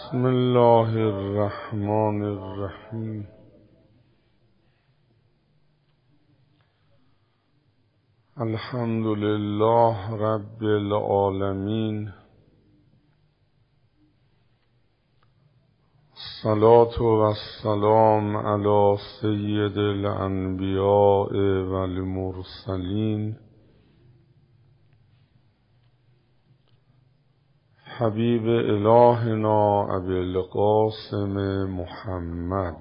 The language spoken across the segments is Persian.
بسم الله الرحمن الرحیم. الحمد لله رب العالمین. الصلاة والسلام علی سید الانبیاء والمرسلین حبیب الهنا ابی القاسم محمد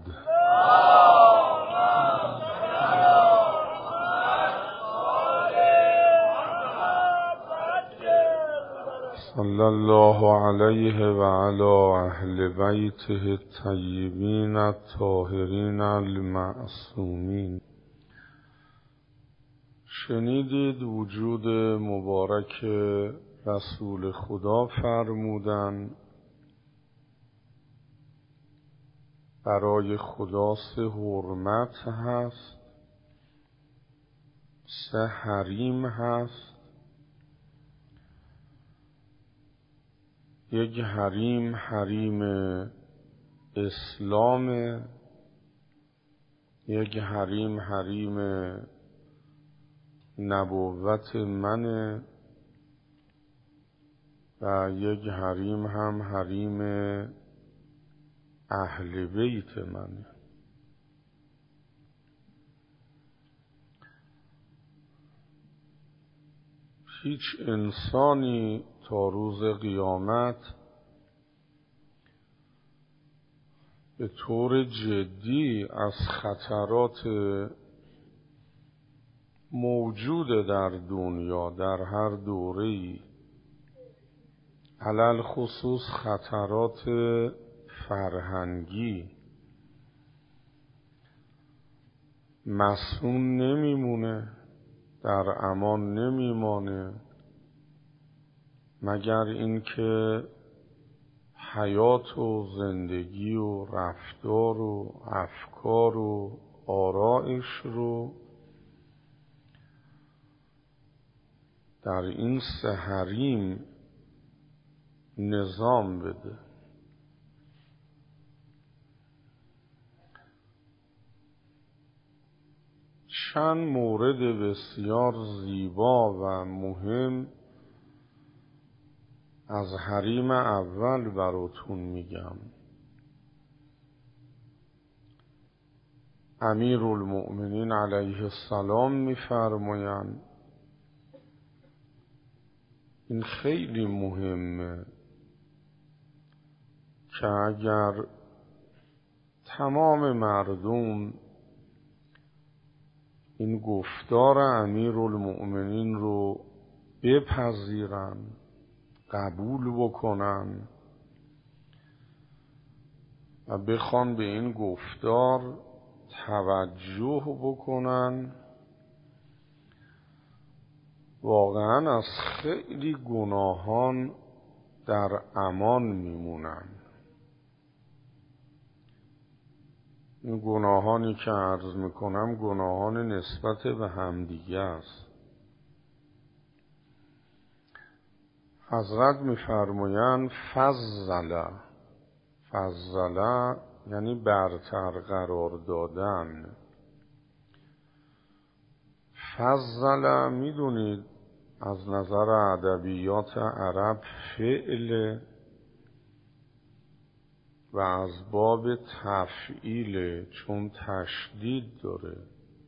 صلی الله علیه و علی اهل بیته الطیبین الطاهرین المعصومین. شنیدید وجود مبارک رسول خدا فرمودن برای خدا 3 حرمت هست، 3 حریم هست. یک حریم حریم اسلام، یک حریم حریم نبوت منه و یک حریم هم حریم اهل بیت منه. هیچ انسانی تا روز قیامت به طور جدی از خطرات موجود در دنیا در هر دوره‌ای، علل خصوص خطرات فرهنگی، مسئول نمیمونه، در امان نمیمانه، مگر اینکه حیات و زندگی و رفتار و افکار و آرائش رو در این 3 حریم نظام بده. چند مورد بسیار زیبا و مهم از حریم اول براتون میگم. امیرالمؤمنین علیه السلام میفرمایند این خیلی مهمه که اگر تمام مردم این گفتار امیرالمؤمنین رو بپذیرن، قبول بکنن و بخوان به این گفتار توجه بکنن، واقعا از خیلی گناهان در امان میمونن. این گناهانی که عرض میکنم گناهان نسبت به همدیگه است. حضرت میفرمایند فضل یعنی برتر قرار دادن. فضل میدونید از نظر ادبیات عرب فعل و از باب تفعیل، چون تشدید داره.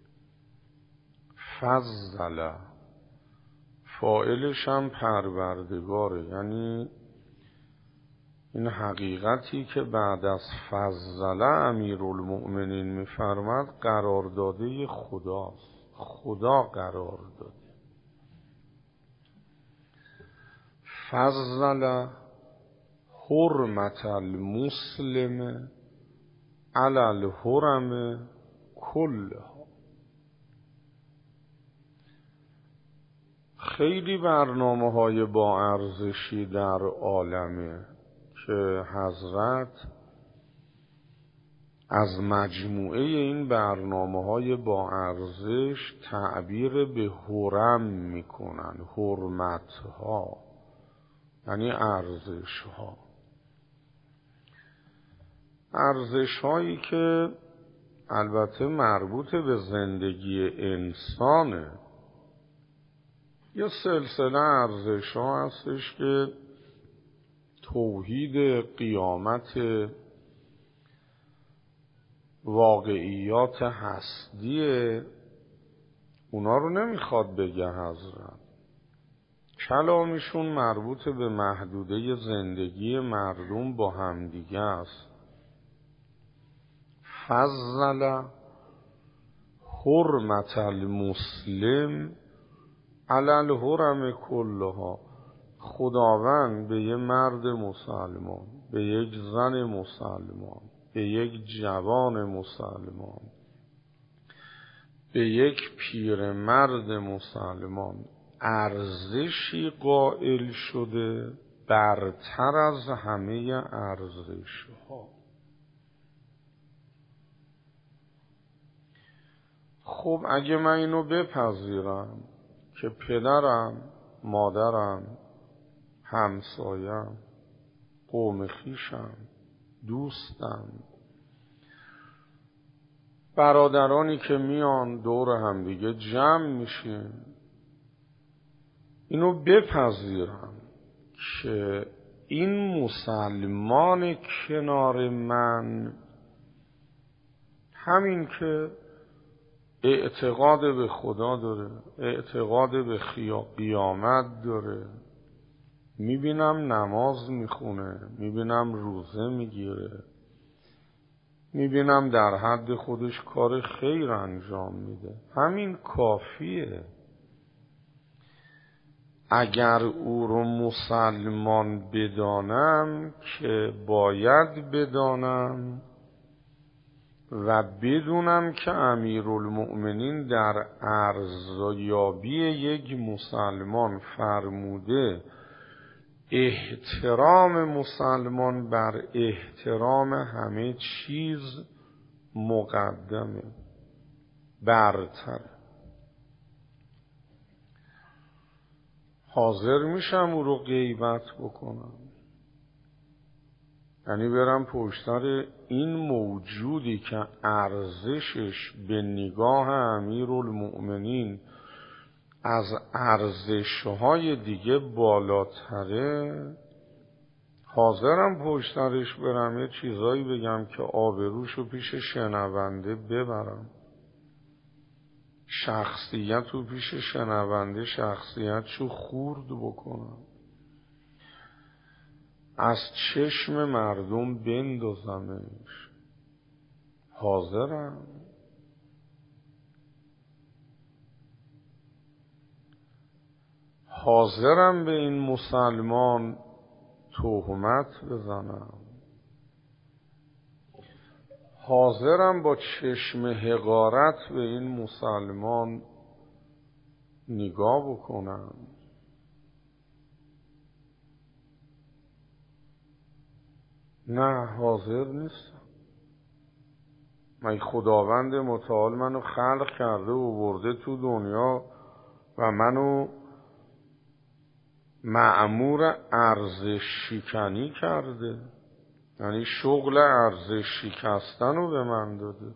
فضل فاعلش هم پروردگاره، یعنی این حقیقتی که بعد از فضل امیرالمؤمنین میفرماد قرارداده خداست. خدا قرار داده. فضل حرمت المسلم علی الحرم کلها. خیلی برنامه‌های با ارزشی در عالمه که حضرت از مجموعه این برنامه‌های با ارزش تعبیر به حرم میکنن. حرمت‌ها یعنی ارزش‌ها. ارزش‌هایی که البته مربوط به زندگی انسانه. یه سلسله ارزش‌ها هستش که توحید، قیامت، واقعیات هستیه، اونا رو نمیخواد بگه حضرت. کلامشون مربوط به محدوده زندگی مردم با همدیگه است. فضل حرمت المسلم علی الحرم کلها. خداوند به یه مرد مسلمان، به یک زن مسلمان، به یک جوان مسلمان، به یک پیرمرد مسلمان ارزشی قائل شده برتر از همه ارزش‌ها. خب اگه من اینو بپذیرم که پدرم، مادرم، همسایم، قوم خویشم، دوستم، برادرانی که میان دور هم دیگه جمع میشیم، اینو بپذیرم که این مسلمان کنار من همین که اعتقاد به خدا داره، اعتقاد به قیامت داره، میبینم نماز میخونه، میبینم روزه میگیره، میبینم در حد خودش کار خیر انجام میده، همین کافیه. اگر او رو مسلمان بدانم که باید بدانم و بدونم که امیرالمؤمنین در ارزیابی یک مسلمان فرموده احترام مسلمان بر احترام همه چیز مقدمه، برتر. حاضر میشم او رو غیبت بکنم، یعنی برم پشتر این موجودی که ارزشش به نگاه امیرالمؤمنین از ارزش‌های دیگه بالاتره، حاضرم پشترش برم یه چیزایی بگم که آبروشو پیش شنونده ببرم، شخصیتو پیش شنونده شخصیتشو خورد بکنم، از چشم مردم بندازمش. حاضرم. حاضرم به این مسلمان تهمت بزنم، حاضرم با چشم حقارت به این مسلمان نگاه بکنم. نه، حاضر نیستم. من خداوند متعال منو خلق کرده و برده تو دنیا و منو مأمور ارزش شکنی کرده، یعنی شغل ارزش شکستن رو به من داده.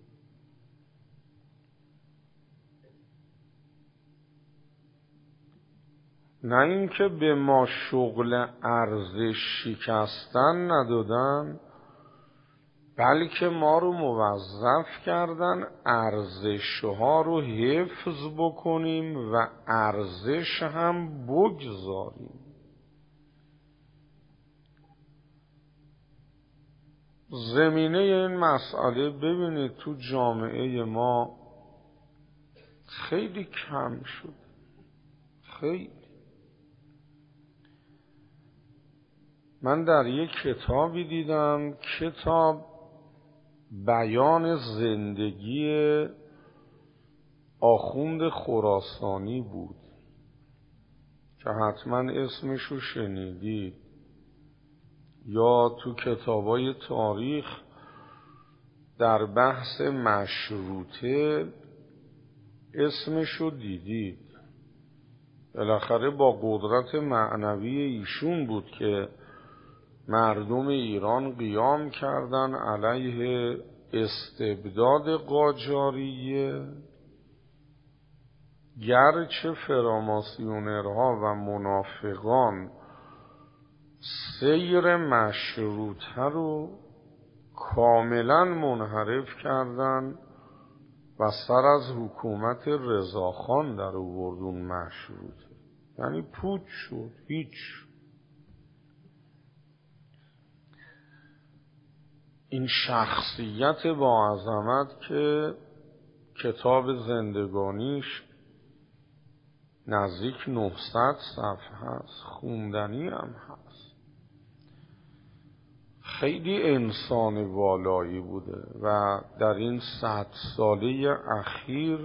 نه اینکه به ما شغل ارزش شکستن ندادن، بلکه ما رو موظف کردن ارزش‌ها رو حفظ بکنیم و ارزش هم بگذاریم. زمینه این مسئله ببینید تو جامعه ما خیلی کم شد، خیلی. من در یک کتابی دیدم، کتاب بیان زندگی آخوند خراسانی بود که حتما اسمشو شنیدید، یا تو کتابای تاریخ در بحث مشروطه اسمشو دیدید. بالاخره با قدرت معنوی ایشون بود که مردم ایران قیام کردن علیه استبداد قاجاریه، گرچه فراماسیونرها و منافقان سیر مشروطه رو کاملا منحرف کردن و سر از حکومت رضاخان در آوردون مشروطه، یعنی پوچ شد، هیچ. این شخصیت با عظمت که کتاب زندگانیش نزدیک 900 صفحه هست، خوندنی هم هست، خیلی انسان والایی بوده و در این 100 ساله اخیر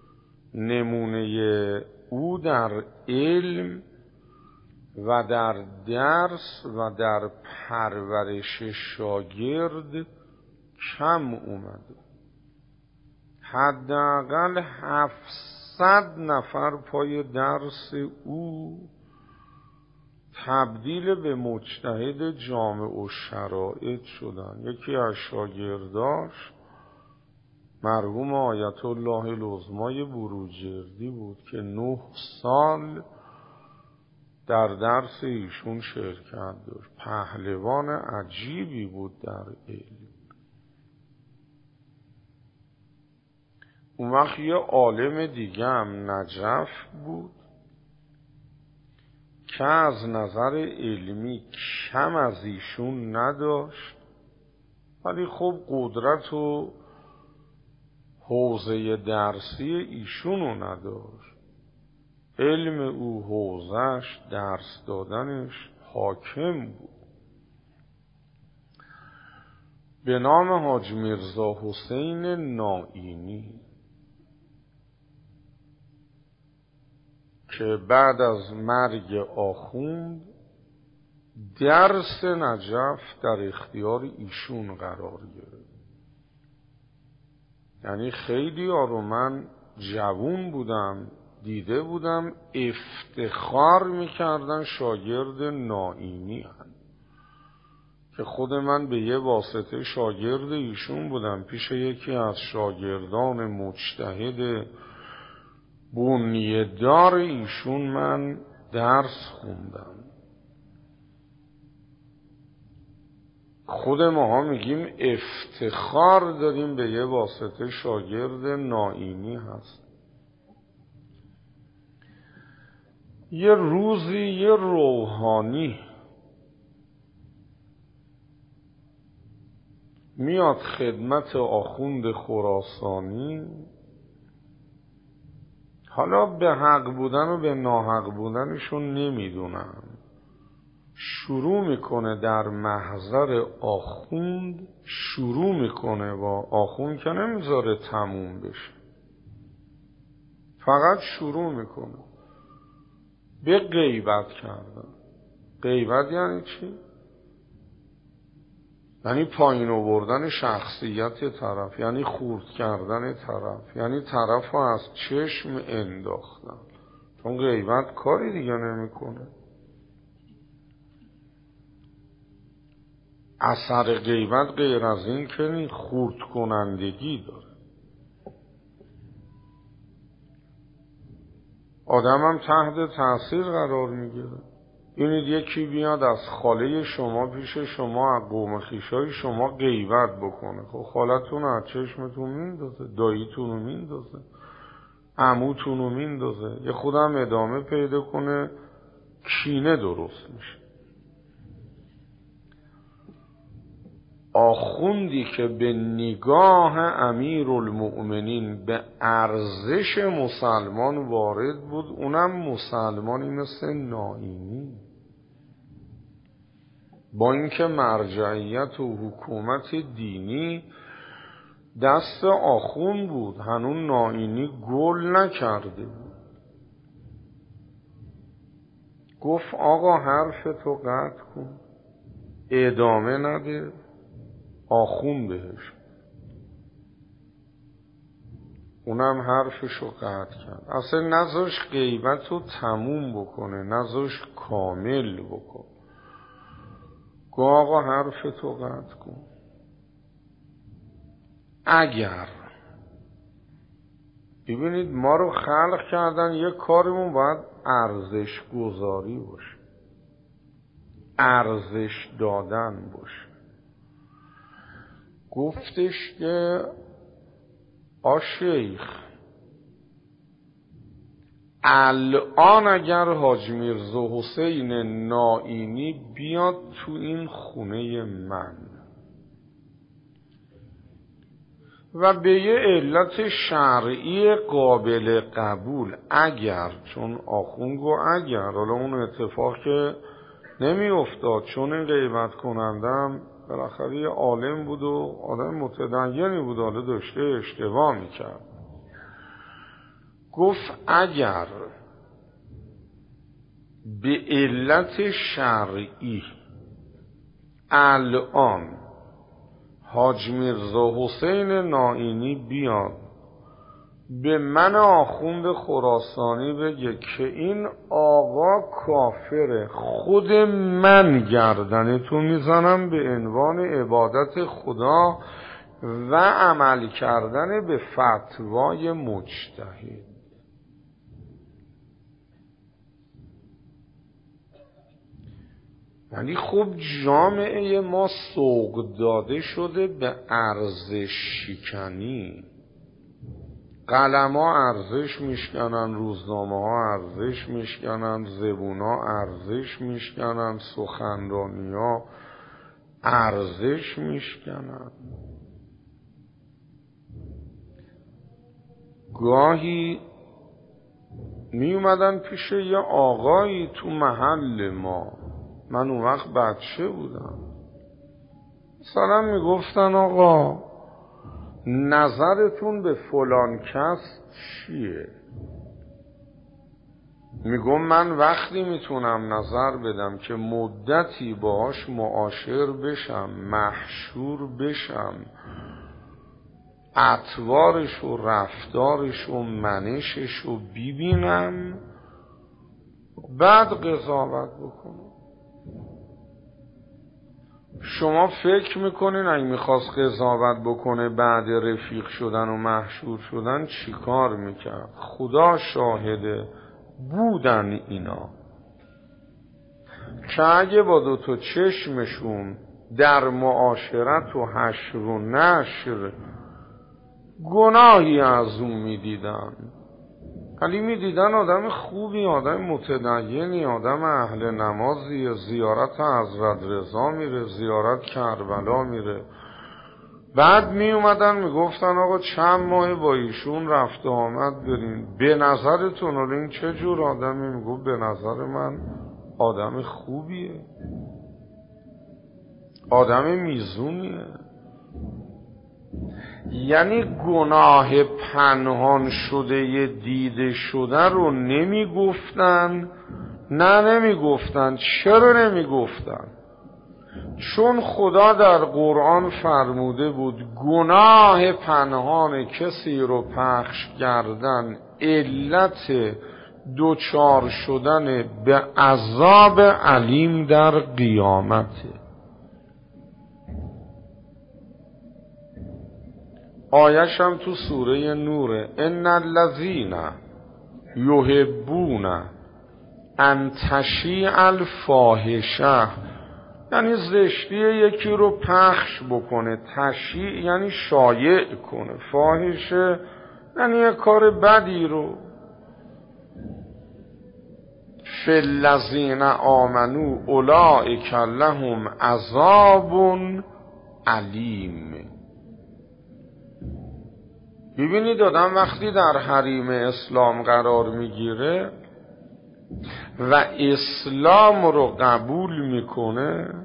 نمونه او در علم و در درس و در پرورش شاگرد کم اومده. حداقل 700 نفر پای درس او تبدیل به مجتهد جامع و شرایط شدن. یکی از شاگرداش مرحوم آیت الله العظمای بروجردی بود که 9 سال در درس ایشون شرکت داشت. پهلوان عجیبی بود در علم. اون وقت یه عالم دیگه هم نجف بود که از نظر علمی کم از ایشون نداشت، ولی خب قدرت و حوزه درسی ایشونو نداشت. علم او، حوزهش، درس دادنش حاکم بود. به نام حاج میرزا حسین نائینی که بعد از مرگ آخوند درس نجف در اختیار ایشون قرار گرفت. یعنی خیلی رو من جوون بودم دیده بودم افتخار میکردن شاگرد نائینی هم. که خود من به یه واسطه شاگرد ایشون بودم. پیش یکی از شاگردان مجتهد بنیه‌دار ایشون من درس خوندم. خود ماها میگیم افتخار داریم به یه واسطه شاگرد نائینی هست. یه روزی یه روحانی میاد خدمت آخوند خراسانی، حالا به حق بودن و به ناحق بودنشون نمیدونم، شروع میکنه در محضر آخوند، شروع میکنه با آخوند که نمیذاره تموم بشه، فقط شروع میکنه به غیبت کردن. غیبت یعنی چی؟ یعنی پایین آوردن شخصیت طرف، یعنی خورد کردن طرف، یعنی طرف رو از چشم انداختن. چون غیبت کاری دیگه نمیکنه. اثر غیبت غیر از این که خورد کنندگی داره. آدم هم تحت تاثیر قرار میگیره. اینید یکی بیاد از خاله شما پیش شما، از قوم خویشای شما غیبت بکنه. خب خالتون از چشمتون میندازه، داییتون رو میندازه، عموتون رو میندازه، یه خودم ادامه پیدا کنه، کینه درست میشه. آخوندی که به نگاه امیرالمؤمنین به ارزش مسلمان وارد بود، اونم مسلمانی مثل نائینی، با اینکه مرجعیت و حکومت دینی دست آخوند بود، هنوز نائینی گل نکرده بود. گفت آقا حرفتو قطع کن، ادامه نده. آخوند بهش، اونم حرفشو قطع کرد. اصلا نذاش غیبت رو تموم بکنه، نذاش کامل بکن. گو آقا حرف تو قطع کن. اگر ببینید ما رو خلق کردن، یک کارمون باید ارزش گذاری باشه، ارزش دادن باشه. گفتش که شیخ الان اگر حاج میرزا حسین نائینی بیاد تو این خونه من و به یه علت شرعی قابل قبول، اگر، چون آخوند گو اگر، حالا اون اتفاق که نمی افتاد چون این غیبت کنندم بالاخره یه عالم بود و آدم متدینی بود، حالا داشته اشتباه میکرد. گفت اگر به علت شرعی الان حاج میرزا حسین نائینی بیاد به من آخوند خراسانی بگه که این آقا کافره، خود من گردنتو میزنم به عنوان عبادت خدا و عمل کردن به فتوای مجتهد. یعنی خب جامعه ما سوق داده شده به ارزش شکنی. قلم ها ارزش میشکنن، روزنامه ها ارزش میشکنن، زبون ها ارزش میشکنن، سخنرانی ها ارزش میشکنن. گاهی می اومدن پیش یه آقایی تو محل ما، من اون وقت بچه بودم، مثلا میگفتن آقا نظرتون به فلان کس چیه؟ میگم من وقتی میتونم نظر بدم که مدتی باهاش معاشر بشم، محشور بشم، اطوارش و رفتارش و منشش رو ببینم، بعد قضاوت بکنم. شما فکر میکنین اگه میخواست قضاوت بکنه بعد رفیق شدن و محشور شدن چی کار میکرد؟ خدا شاهده بودن اینا که اگه با دوتا چشمشون در معاشرت و حشر و نشر گناهی از اون میدیدن، ولی میدیدن آدم خوبی، آدم متدینی، آدم اهل نمازی، زیارت حضرت رضا میره، زیارت کربلا میره، بعد می اومدن میگفتن آقا چند ماه با ایشون رفت و آمد برین، به نظرتون حالا این چه جور آدمی؟ میگو به نظر من آدم خوبیه، آدم میزونیه. یعنی گناه پنهان شده ی دیده شده رو نمیگفتن. نه نمیگفتن. چرا نمیگفتن؟ چون خدا در قرآن فرموده بود گناه پنهان کسی رو پخش کردن علت دوچار شدن به عذاب علیم در قیامته. آیش هم تو سوره نوره، ان الذین یحبون ان تشیع الفاحشه، یعنی زشتی یکی رو پخش بکنه، تشیع یعنی شایع کنه، فاحشه یعنی یک کار بدی رو. فی الذین آمنوا اولئک لهم عذاب علیم. ببینید آدم وقتی در حریم اسلام قرار میگیره و اسلام رو قبول میکنه،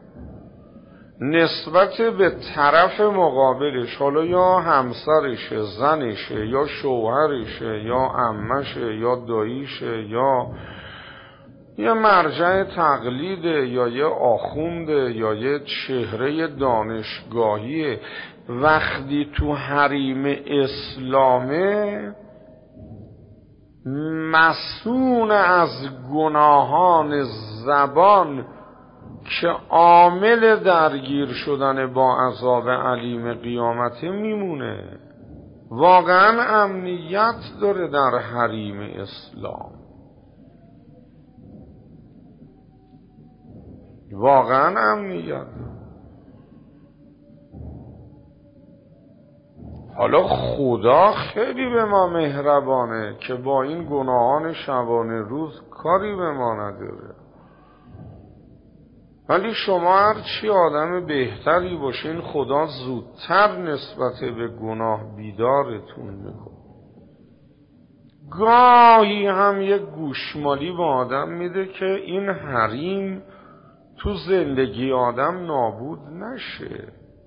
نسبت به طرف مقابلش، حالا یا همسرشه، زنشه، یا شوهرشه، یا عمشه، یا داییشه، یا یه مرجع تقلیده، یا یه آخونده، یا یه چهره دانشگاهیه، وقتی تو حریم اسلامه مسئول از گناهان زبان که عامل درگیر شدن با عذاب علیم قیامته میمونه. واقعا امنیت داره در حریم اسلام، واقعا امنیت. حالا خدا خیلی به ما مهربانه که با این گناهان شبانه روز کاری به ما نداره، ولی شما هرچی آدم بهتری باشین خدا زودتر نسبت به گناه بیدارتون میکنه. گاهی هم یک گوشمالی به آدم میده که این حریم تو زندگی آدم نابود نشه.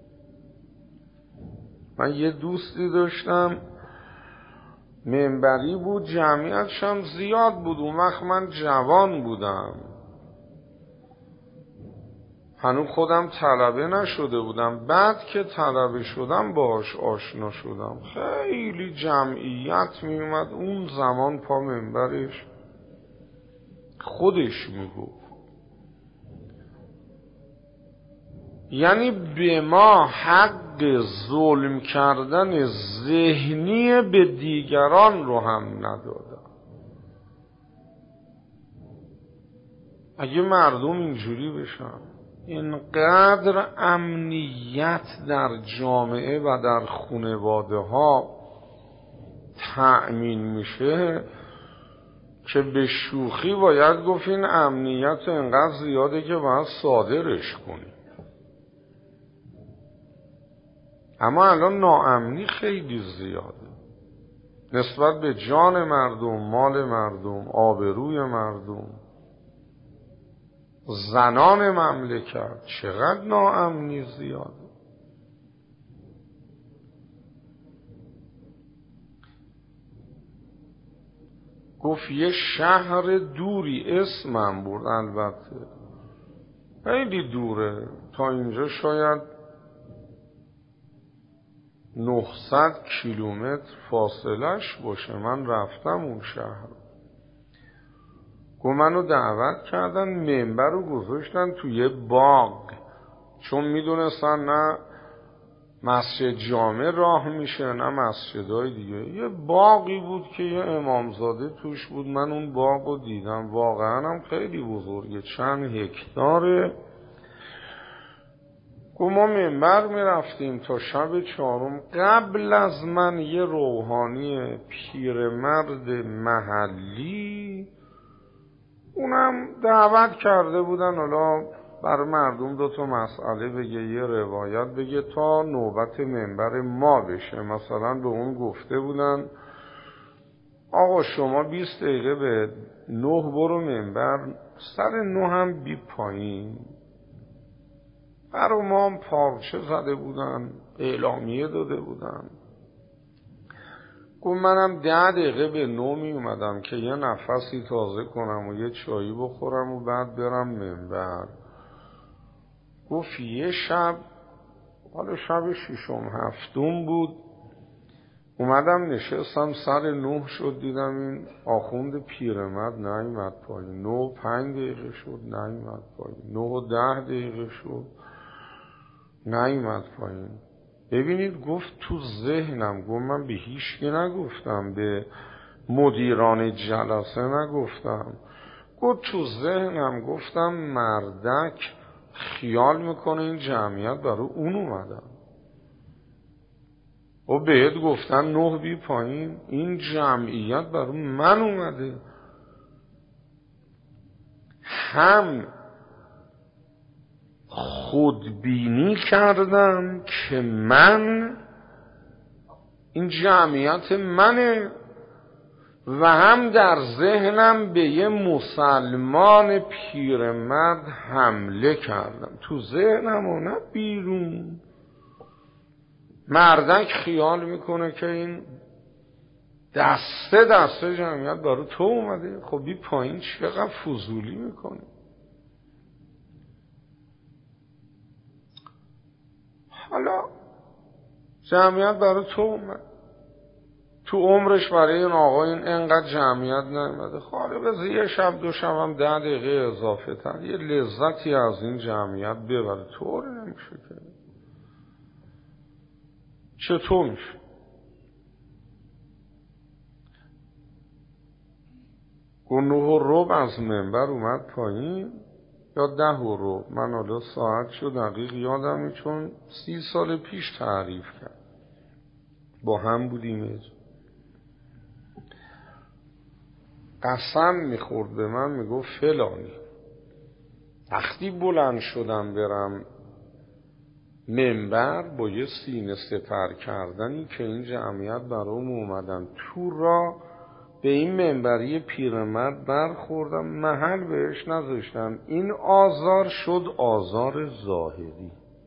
من یه دوستی داشتم منبری بود، جمعیتش هم زیاد بود، اون وقت من جوان بودم، هنوز خودم طلبه نشده بودم. بعد که طلبه شدم باهاش آشنا شدم، خیلی جمعیت می اومد. اون زمان پا منبرش خودش میگفت، یعنی به ما حق ظلم کردن ذهنی به دیگران رو هم ندادن. اگه مردم اینجوری بشن، اینقدر امنیت در جامعه و در خانواده ها تأمین میشه که به شوخی باید گفت این امنیت اینقدر زیاده که باید صادرش کنی. اما الان ناامنی خیلی زیاده نسبت به جان مردم، مال مردم، آبروی مردم، زنان مملکت. چقدر ناامنی زیاده. گفت یه شهر دوری، اسمم برد، البته خیلی دوره، تا اینجا شاید 900 کیلومتر فاصلش باشه. من رفتم اون شهر، گفت منو دعوت کردن، منبر رو گذاشتن توی باغ، چون میدونستن نه مسجد جامع راه میشه نه مسجدهای دیگه. یه باغی بود که یه امامزاده توش بود. من اون باغ رو دیدم، واقعا هم خیلی بزرگه، چند هکتاره. گفت ما منبر میرفتیم تا شب 4. قبل از من یه روحانی پیرمرد محلی، اونم دعوت کرده بودن حالا برای مردم 2 مسئله بگه، یه روایت بگه تا نوبت منبر ما بشه. مثلا به اون گفته بودن آقا شما 20 دقیقه به 9 برو منبر، سر 9 هم بی پایین. برای ما هم پارچه زده بودن، اعلامیه داده بودن. گفت منم 10 دقیقه به 9 می اومدم که یه نفسی تازه کنم و یه چایی بخورم و بعد برم منبر. گفت یه شب، حالا شب 6م 7م بود، اومدم نشستم، سر 9 شد، دیدم این آخوند پیرمرد نیومد پایین. 9 و 5 دقیقه شد نیومد پایین، 9 و 10 دقیقه شد نیومد پایین. ببینید گفت تو ذهنم، گفت من به هیچ کی نگفتم، به مدیران جلسه نگفتم، گفت تو ذهنم گفتم مردک خیال میکنه این جمعیت برای اون اومدن و بهت گفتن 9 بی پایین، این جمعیت برای من اومده. هم خودبینی کردم که من، این جمعیت منه، و هم در ذهنم به یه مسلمان پیرمرد حمله کردم. تو ذهنم و نه بیرون. مردک خیال میکنه که این دسته جمعیت برای تو اومده. خب بی پایین چقدر فضولی میکنه. حالا جمعیت برای تو اومد، تو عمرش برای این آقا این انقدر جمعیت نمیده، خاله بذار یه شب دو شب هم 10 دقیقه اضافه تر یه لذتی از این جمعیت ببره. طور نمیشه که. چطور میشه؟ گفت 9:15 از منبر اومد پایین یا 10:15، من حالا ساعت شد دقیق یادم چون 30 سال پیش تعریف کرد، با هم بودیم. قسم میخورد به من، میگفت فلانی وقتی بلند شدم برم منبر با یه سینه سپر کردنی که این جمعیت برام اومدن تو را به این منبری پیرمرد برخوردم، محل بهش نذاشتم. این آزار شد آزار ظاهری،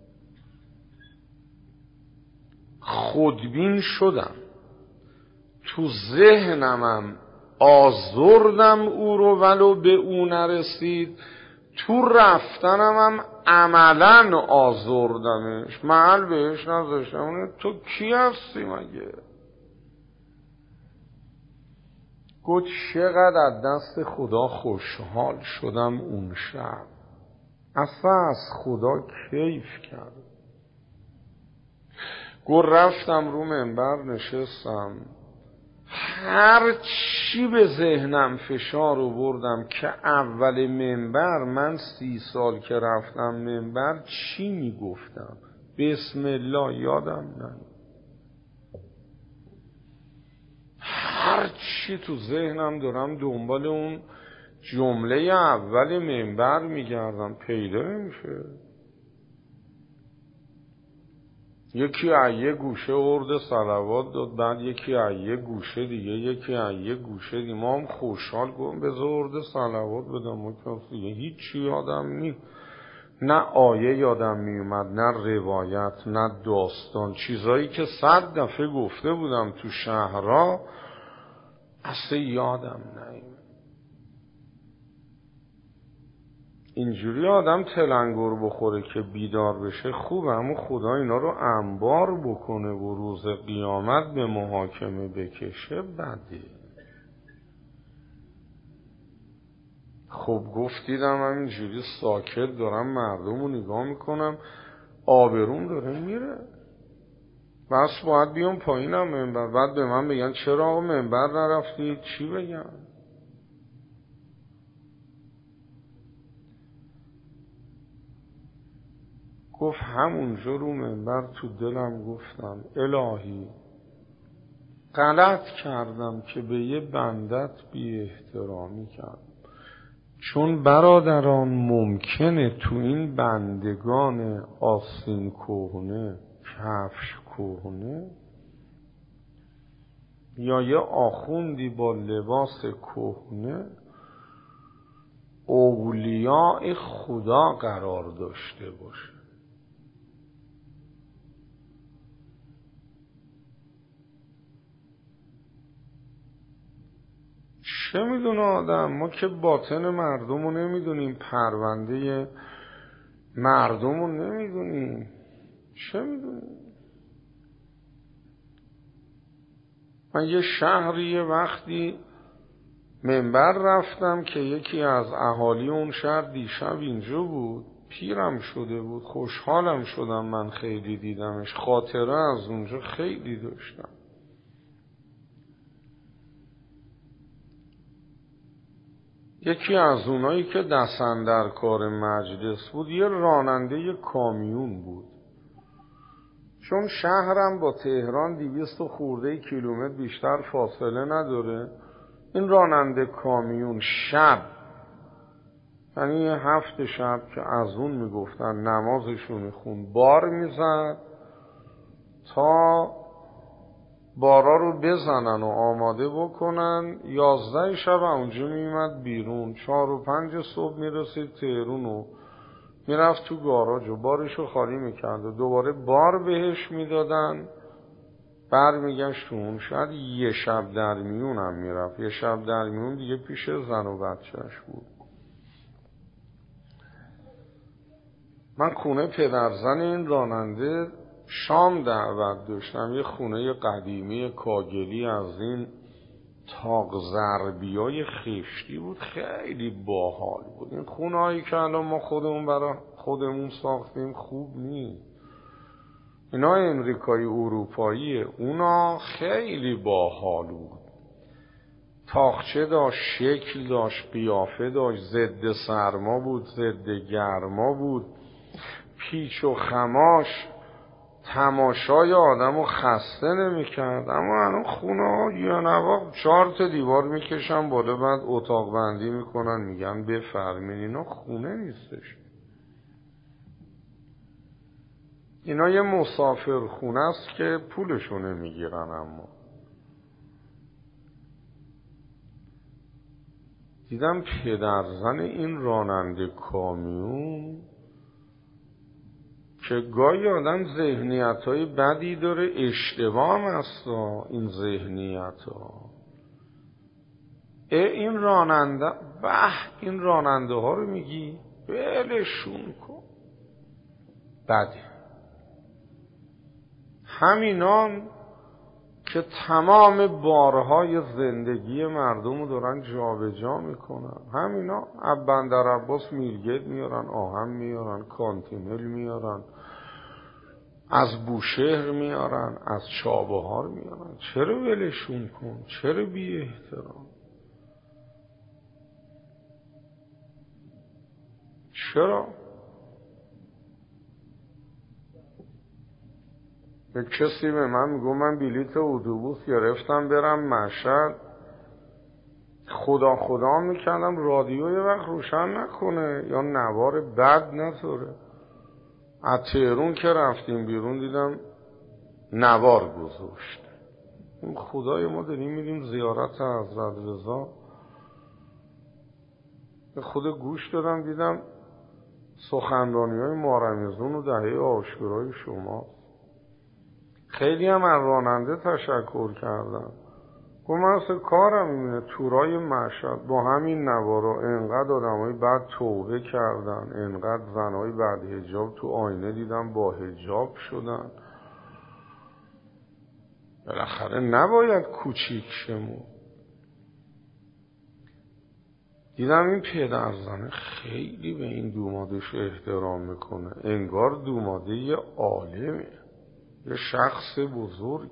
خودبین شدم، تو ذهنمم آزردم او رو ولو به او نرسید، تو رفتنم هم عملا آزردمش، محل بهش نذاشتم. تو کی هستی مگه؟ گفت چقدر از دست خدا خوشحال شدم اون شب، اصلا از خدا کیف کرد. گفت رفتم رو منبر نشستم، هر چی به ذهنم فشار آوردم که اول منبر من 30 سال که رفتم منبر چی میگفتم، بسم الله یادم نه، هر چی تو ذهنم دارم دنبال اون جمله اول منبر میگردم، پیدا نمیشه. یکی از یه گوشه ارد صلوات داد، بعد یکی از یه گوشه دیگه، یکی از یه گوشه دیگه. ما هم خوشحال گفتم بذار ارد صلوات بدم. ما کسی هیچی یادم نی، نه آیه یادم میومد، نه روایت، نه داستان، چیزایی که 100 دفعه گفته بودم تو شهرها اصلا یادم نمیاد. اینجوری آدم تلنگر بخوره که بیدار بشه خوبه، اما خدا اینا رو انبار بکنه و روز قیامت به محاکمه بکشه بده. خب گفتیدم همینجوری ساکت دارم مردم رو نگاه میکنم، آبروم داره میره، بس باید بیام پایینم منبر، بعد به من بگن چرا آقا منبر نرفتی، چی بگم؟ گفت همونجا رو منبر تو دلم گفتم الهی غلط کردم که به یه بندت بی احترامی کردم، چون برادران ممکنه تو این بندگان آستین کهنه، کفش کهنه، یا یه آخوندی با لباس کهنه اولیاء خدا قرار داشته باشه. چه میدونه آدم؟ ما که باطن مردم رو نمیدونیم، پرونده مردم رو نمیدونیم، چه میدونیم؟ من یه شهری یه وقتی منبر رفتم که یکی از اهالی اون شهر دیشب اینجا بود، پیرم شده بود، خوشحالم شدم من خیلی دیدمش، خاطره از اونجا خیلی داشتم. یکی از اونایی که دست‌اندر کار مجلس بود یه راننده کامیون بود، چون شهرم با تهران 200 خورده کیلومتر بیشتر فاصله نداره. این راننده کامیون شب، یعنی 7 شب که از اون میگفتن نمازشون میخون، بار میزد تا بارا رو بزنن و آماده بکنن. 11 شب اونجا میمد بیرون، 4 و 5 صبح میرسید تهرون و میرفت تو گاراژ و بارشو خالی میکرد و دوباره بار بهش میدادن، برمیگشتون. شاید یه شب در میون هم میرفت، یه شب در میون دیگه پیش زن و بچهش بود. من خونه پدرزن این راننده شام دعوت داشتم، یه خونه قدیمی کاگلی از این تاق ضربیای خشتی بود، خیلی باحال بود. این خونه هایی که الان ما خودمون برای خودمون ساختیم خوب نیست، اینا امریکایی اروپاییه، اونا خیلی باحال بود. تاقچه داشت، شکل داشت، قیافه داشت، ضد سرما بود، ضد گرما بود، پیچ و خماش تماشای آدمو خسته نمی‌کرد. اما الان خونه ها یه نواخت 4 تا دیوار میکشن بالا، بعد اتاق بندی میکنن میگن بفرمین. اینا خونه نیستش، اینا یه مسافر خونه است که پولشو نمیگیرن. اما دیدم پدرزن این راننده کامیون که گاهی آدم ذهنیت‌های بدی داره، اشتباه هم هست این ذهنیت‌ها. این راننده این راننده ها رو میگی بلشون کن، بده. همینان که تمام بارهای زندگی مردم رو دارن جابجا میکنن، همینا از بندر عباس میلگرد میارن، آهن میارن، کانتینل میارن، از بوشهر میارن، از چابهار میارن. چرا ولشون کن؟ چرا بی احترام؟ چرا؟ یک کسی به من میگو من بلیط اتوبوس گرفتم برم مشهد، خدا میکردم رادیو یه وقت روشن نکنه یا نوار بد نذاره. از تهرون که رفتیم بیرون دیدم نوار گذاشت. اون خدای ما داریم میریم زیارت حضرت رضا، به خود گوش دادم دیدم سخنرانی‌های مارمزون و دهه عاشورای شما. خیلی هم از راننده تشکر کردم. گفت من اصلا کارم اینه، تورای مشهد با همین نوارا انقدر آدمای بعد توبه کردن، انقدر زنای بعد حجاب تو آینه دیدم با حجاب شدن. بالاخره نباید کوچیک شمون. دیدم این پدرزنه خیلی به این دومادش احترام میکنه، انگار دوماده یه عالمه، یه شخص بزرگ.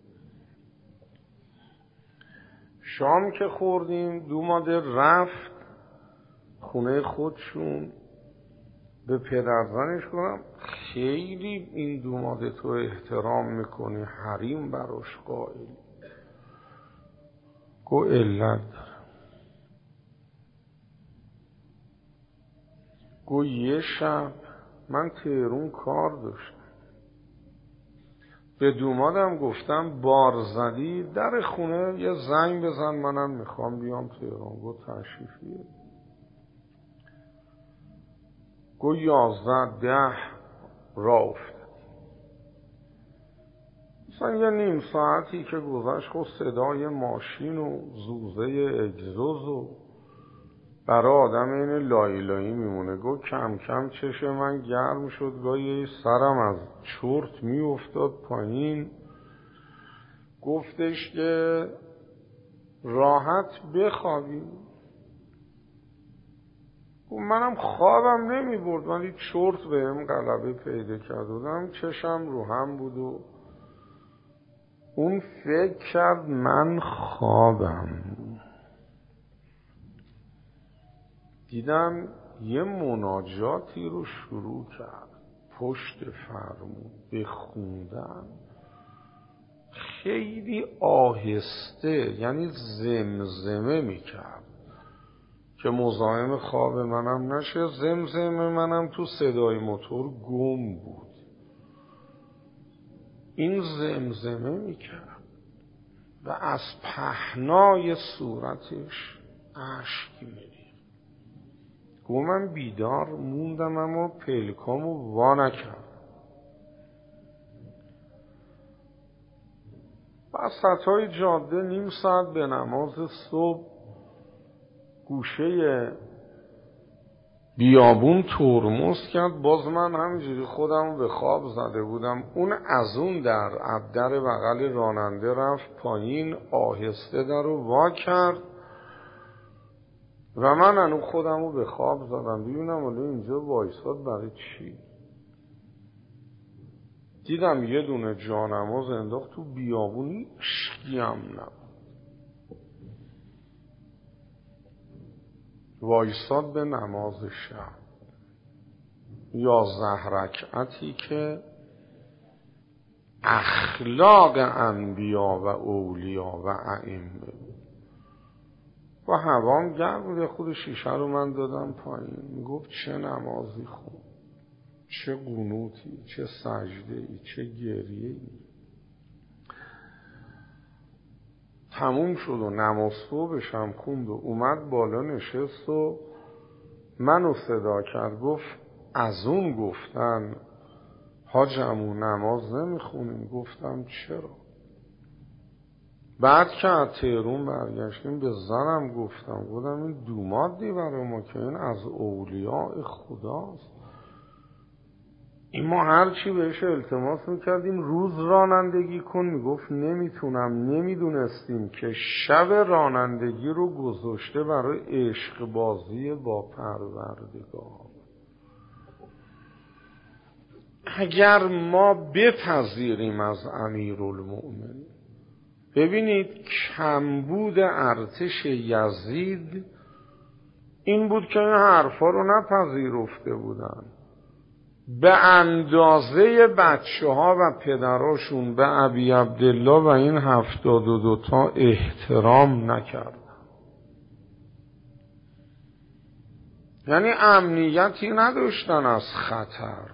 شام که خوردیم دوماده رفت خونه خودشون، به پدرزنش گفتم خیلی این دوماده تو احترام میکنی، حریم براش قائل. گو علت داره. گو یه شب من تهرون کار داشتم، به دومادم گفتم بار زدی در خونه یه زنگ بزن منم میخوام بیام تهران. گو تشریفیه. گو 11 راه افتاد. مثلا یه نیم ساعتی که گذشت خود صدای ماشین و زوزه اگزوز و برای آدم این لایی میمونه. گو کم کم چشم من گرم شد، گاهی سرم از چرت میافتاد پایین. گفتش که راحت بخوابی. منم خوابم نمی برد، ولی چرت بهم غلبه پیدا کرد بودم، چشم رو هم بود و اون فکر کرد من خوابم. دیدم یه مناجاتی رو شروع کرد پشت فرمون به خوندن، خیلی آهسته، یعنی زمزمه میکرد که مزاحم خواب منم نشه. زمزمه منم تو صدای موتور گم بود. این زمزمه میکرد و از پهنای صورتش اشک میریخت. گو من بیدار موندم اما پلکامو وا نکردم. وسطای جاده نیم ساعت به نماز صبح گوشه بیابون ترمز کرد. باز من همینجوری خودم به خواب زده بودم. اون از اون در بغل راننده رفت پایین، آهسته در رو وا کرد و من هنوز خودم رو به خواب زدم ببینم ولی اینجا وایساد برای چی. دیدم یه دونه جانماز انداخت تو بیابونی، اشکی هم نبود. وایساد به نماز شب 11 رکعتی که اخلاق انبیا و اولیا و ائمه و هوام گرم بود. خود شیشه رو من دادم پایین. میگفت چه نمازی خوب، چه قنوتی، چه سجده‌ای، چه گریه‌ای. تموم شد و نماز صبحش هم خوند و اومد بالا نشست و منو صدا کرد. گفت از اون گفتن حاجمون نماز نمیخونیم. گفتم چرا؟ بعد که از تهرون برگشتیم به زنم گفتم این دومادی برای ما که این از اولیاء خداست. این ما هرچی بهش التماس میکردیم روز رانندگی کن، میگفت نمیتونم. نمیدونستیم که شب رانندگی رو گذاشته برای عشق بازی با پروردگار. اگر ما بپذیریم از امیرالمؤمنین، ببینید کمبود ارتش یزید این بود که این حرفا رو نپذیرفته بودن. به اندازه بچه ها و پدراشون به ابی عبدالله و این 72 تا احترام نکردن. یعنی امنیتی نداشتن از خطر.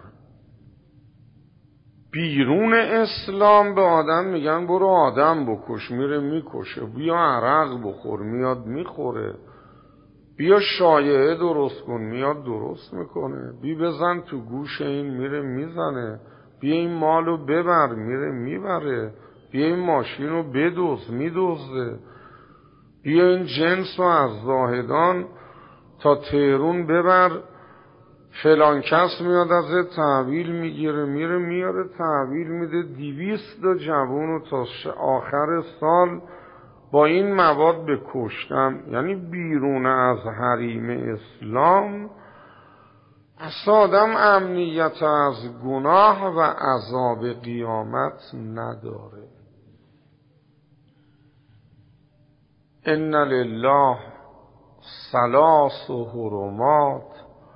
بیرون اسلام به آدم میگن برو آدم بکش، میره میکشه. بیا عرق بخور، میاد میخوره. بیا شایعه درست کن، میاد درست میکنه. بیا بزن تو گوش این، میره میزنه. بیا این مالو ببر، میره میبره. بیا این ماشین رو بدزد، میدزده. بیا این جنس رو از زاهدان تا تهرون ببر، فلان کس میاد از تحویل میگیره، میره میاره تحویل میده. 200 تا جوون رو تا آخر سال با این مواد بکشتن. یعنی بیرون از حریم اسلام اصلا آدم امنیت از گناه و عذاب قیامت نداره. ان لله ثلاث حرمات،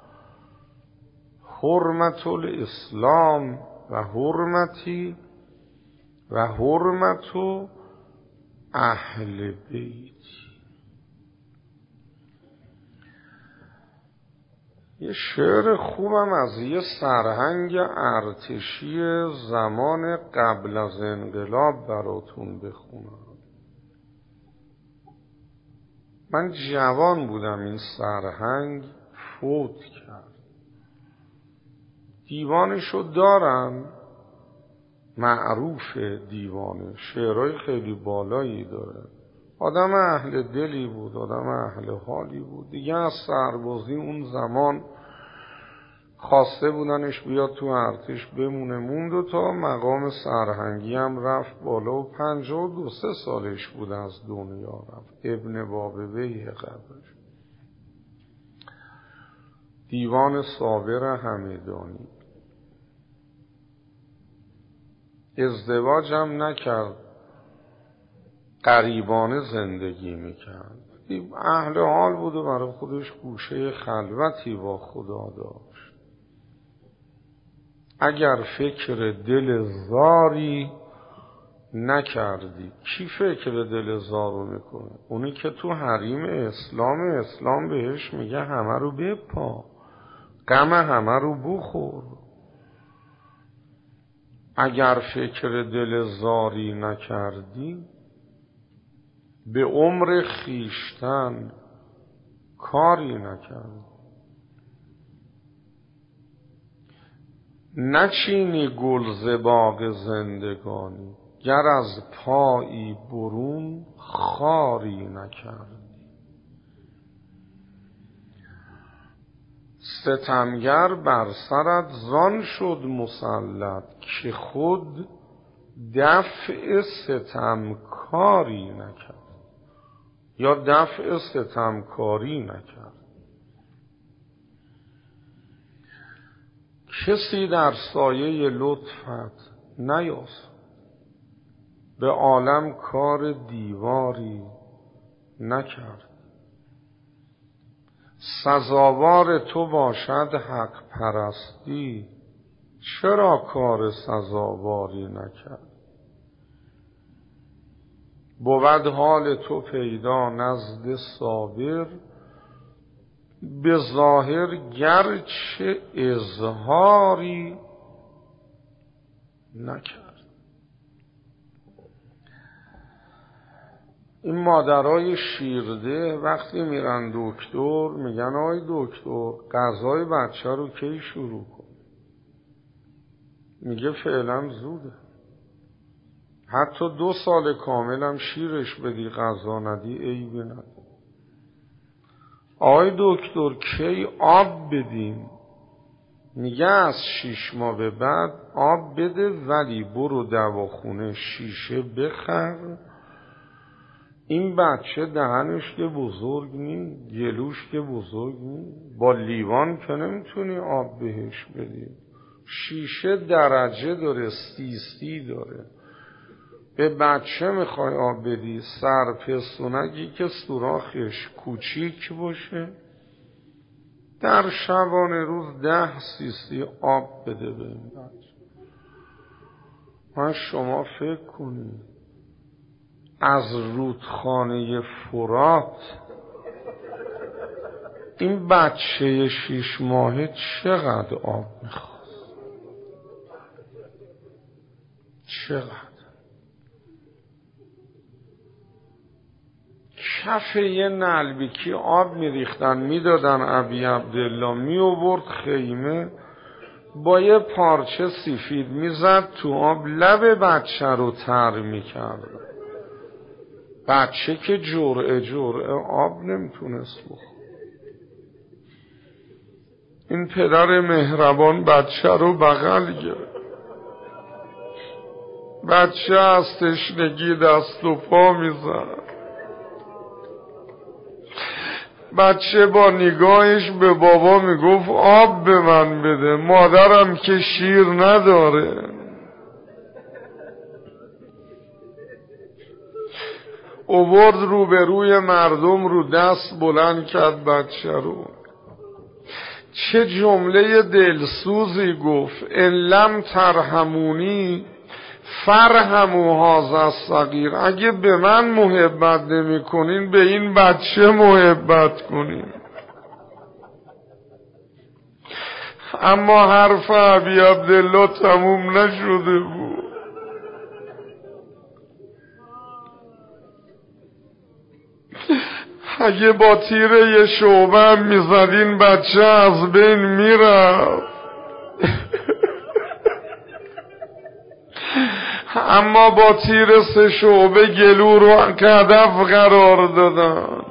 حرمت الاسلام و حرمتی و حرمت اهل بیت. یه شعر خوبم از یه سرهنگ ارتشی زمان قبل از انقلاب براتون بخونم. من جوان بودم این سرهنگ فوت کرد. دیوانشو دارم، معروف دیوانه، شعرهای خیلی بالایی داره. آدم اهل دلی بود، آدم اهل حالی بود. دیگه از سربازی اون زمان خواسته بودنش بیاد تو ارتش بمونه. موند و تا مقام سرهنگی هم رفت بالا و 52 سالش بود از دنیا رفت. ابن بابویه قبرش. دیوان صابر همدانی. ازدواج هم نکرد، غریبانه زندگی میکرد. اهل حال بود و برای خودش گوشه خلوتی با خدا داشت. اگر فکر دل زاری نکردی، کی فکر دل زارو میکنه؟ اونی که تو حریم اسلام بهش میگه همه رو بپا، غم همه رو بخور. اگر فکر دل زاری نکردی، به عمر خیشتن کاری نکردی. نچینی گل ز باغ زندگانی، گر از پایی برون خاری نکردی. ستمگر بر سرت زان شد مسلط که خود دفع ستمکاری نکرد یا دفع ستمکاری نکرد. کسی در سایه لطفت نیاسود، به عالم کار دیواری نکرد. سزاوار تو باشد حق پرستی، چرا کار سزاواری نکرد. بود حال تو پیدا نزد صابر، به ظاهر گرچه اظهاری نکرد. این مادرای شیرده وقتی میرن دکتر میگن آی دکتر غذای بچه رو کی شروع کن؟ میگه فعلا زوده، حتی 2 سال کاملم شیرش بدی غذا ندی عیبی نداره. آی دکتر کی آب بدیم؟ میگه از 6 ماه به بعد آب بده، ولی برو دواخونه شیشه بخر. این بچه دهنش که بزرگ نی، گلوش که بزرگ نی، با لیوان که نمیتونی آب بهش بدی. شیشه درجه داره، سی داره. به بچه میخوای آب بدی، سرپستونکی که سوراخش کوچیک باشه در شبانه روز 10 سی آب بده به این بچه. من شما فکر کنید از رودخانه فرات این بچه 6 ماهه چقدر آب میخواست؟ چقدر؟ کف یه نلبیکی آب میریختن میدادن ابی عبدالله، میآورد خیمه با یه پارچه سفید میزد تو آب، لب بچه رو تر میکرد. بچه که جرعه آب نمیتونست بخور. این پدر مهربان بچه رو بغل گرفت. بچه از تشنگی دست و پا میزد. بچه با نگاهش به بابا میگفت آب به من بده، مادرم که شیر نداره. اوورد روبروی مردم رو دست بلند کرد بچه رو. چه جمله دلسوزی گفت، ان لم ترحمونی فرحموا هذا الصغیر. اگه به من محبت نمی کنین به این بچه محبت کنین. اما حرف ابی عبدالله تموم نشده بود. اگه با تیر یه شعبه هم میزدین بچه از بین میرفت. اما با تیر 3 شعبه گلو رو هدف قرار دادن.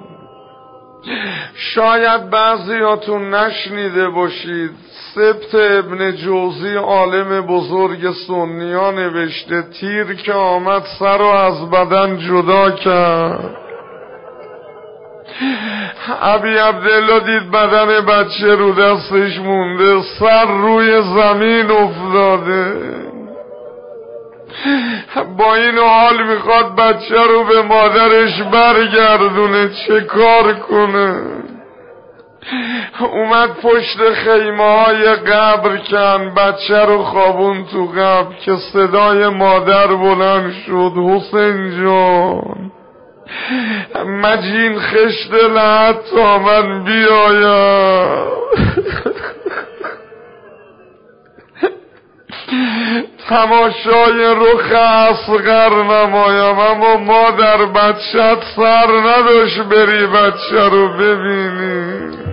شاید بعضیاتون نشنیده باشید، سبت ابن جوزی عالم بزرگ سنیان نوشته تیر که آمد سر رو از بدن جدا کرد. ابی عبدالله دید بدن بچه رو دستش مونده، سر روی زمین افتاده. با این حال میخواد بچه رو به مادرش برگردونه، چه کار کنه؟ اومد پشت خیمه های قبر کن، بچه رو خوابون تو قبر که صدای مادر بلند شد حسین جان مجین خشت لحد تا من بیایم. تماشای رخ اصغر نمایم، اما مادر بچت سر نداشت بری بچه رو ببینی.